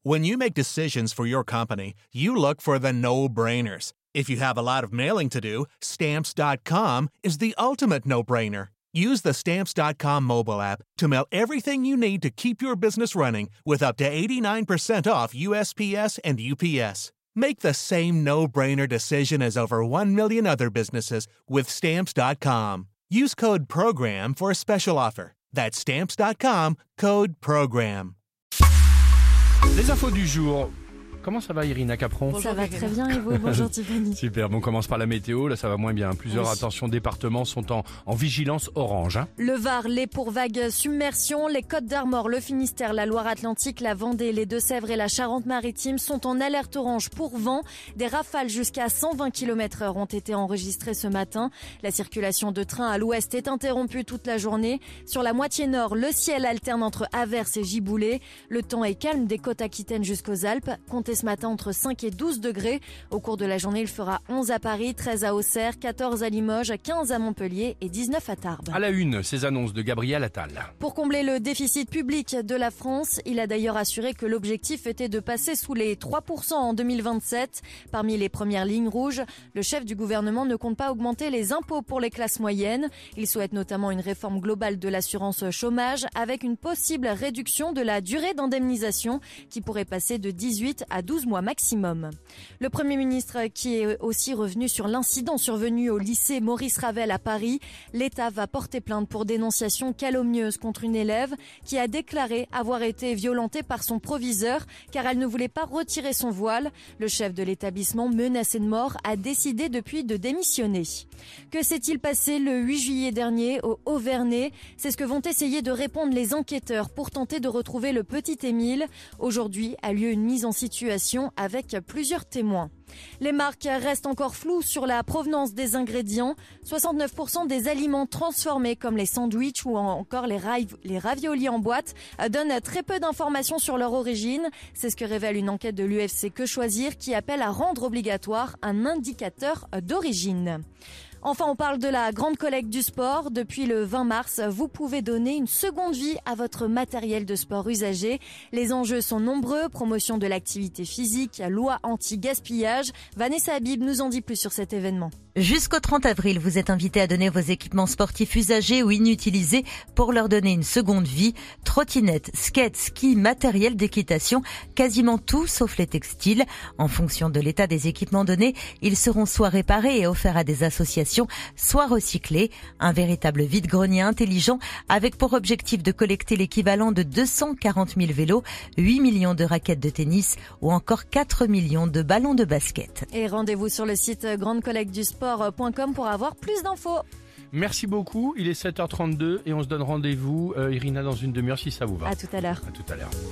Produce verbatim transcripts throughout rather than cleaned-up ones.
When you make decisions for your company, you look for the no-brainers. If you have a lot of mailing to do, Stamps dot com is the ultimate no-brainer. Use the Stamps dot com mobile app to mail everything you need to keep your business running with up to eighty-nine percent off U S P S and U P S. Make the same no-brainer decision as over one million other businesses with Stamps dot com. Use code PROGRAM for a special offer. That's Stamps dot com, code PROGRAM. Les infos du jour. Comment ça va, Irina Capron? Ça va très bien et vous? Bonjour Tiffany. Super, bon, on commence par la météo, là ça va moins bien. Plusieurs Oui. attention départements sont en, en vigilance orange. Hein. Le Var, les pour vagues submersion, les Côtes d'Armor, le Finistère, la Loire-Atlantique, la Vendée, les Deux-Sèvres et la Charente-Maritime sont en alerte orange pour vent. Des rafales jusqu'à cent vingt kilomètres heure ont été enregistrées ce matin. La circulation de trains à l'ouest est interrompue toute la journée. Sur la moitié nord, le ciel alterne entre averses et giboulées. Le temps est calme des côtes aquitaines jusqu'aux Alpes. Comptez ce matin entre cinq et douze degrés. Au cours de la journée, il fera onze à Paris, treize à Auxerre, quatorze à Limoges, quinze à Montpellier et dix-neuf à Tarbes. À la une, ces annonces de Gabriel Attal. Pour combler le déficit public de la France, il a d'ailleurs assuré que l'objectif était de passer sous les trois pour cent en deux mille vingt-sept. Parmi les premières lignes rouges, le chef du gouvernement ne compte pas augmenter les impôts pour les classes moyennes. Il souhaite notamment une réforme globale de l'assurance chômage avec une possible réduction de la durée d'indemnisation qui pourrait passer de dix-huit à douze mois maximum. Le Premier ministre qui est aussi revenu sur l'incident survenu au lycée Maurice Ravel à Paris. L'État va porter plainte pour dénonciation calomnieuse contre une élève qui a déclaré avoir été violentée par son proviseur car elle ne voulait pas retirer son voile. Le chef de l'établissement menacé de mort a décidé depuis de démissionner. Que s'est-il passé le huit juillet dernier au Haut-Vernay? C'est ce que vont essayer de répondre les enquêteurs pour tenter de retrouver le petit Émile. Aujourd'hui a lieu une mise en situation avec plusieurs témoins. Les marques restent encore floues sur la provenance des ingrédients. soixante-neuf pour cent des aliments transformés comme les sandwichs ou encore les, ra- les raviolis en boîte donnent très peu d'informations sur leur origine. C'est ce que révèle une enquête de l'U F C Que Choisir qui appelle à rendre obligatoire un indicateur d'origine. Enfin, on parle de la grande collecte du sport. Depuis le vingt mars, vous pouvez donner une seconde vie à votre matériel de sport usagé. Les enjeux sont nombreux. Promotion de l'activité physique, loi anti-gaspillage. Vanessa Habib nous en dit plus sur cet événement. Jusqu'au trente avril, vous êtes invité à donner vos équipements sportifs usagés ou inutilisés pour leur donner une seconde vie. Trottinettes, skates, skis, matériel d'équitation, quasiment tout sauf les textiles. En fonction de l'état des équipements donnés, ils seront soit réparés et offerts à des associations, soit recyclés. Un véritable vide-grenier intelligent avec pour objectif de collecter l'équivalent de deux cent quarante mille vélos, huit millions de raquettes de tennis ou encore quatre millions de ballons de basket. Et rendez-vous sur le site grande collecte du sport point com pour avoir plus d'infos. Merci beaucoup, il est sept heures trente-deux et on se donne rendez-vous, euh, Irina, dans une demi-heure si ça vous va. À tout à l'heure. À tout à l'heure.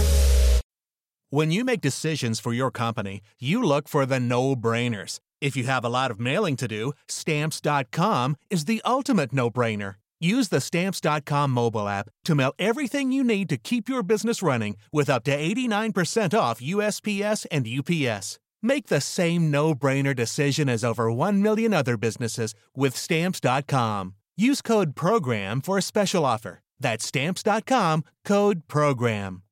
When you make decisions for your company, you look for the no-brainers. If you have a lot of mailing to do, Stamps dot com is the ultimate no-brainer. Use the Stamps dot com mobile app to mail everything you need to keep your business running with up to eighty-nine percent off U S P S and U P S. Make the same no-brainer decision as over one million other businesses with Stamps dot com. Use code PROGRAM for a special offer. That's Stamps dot com, code PROGRAM.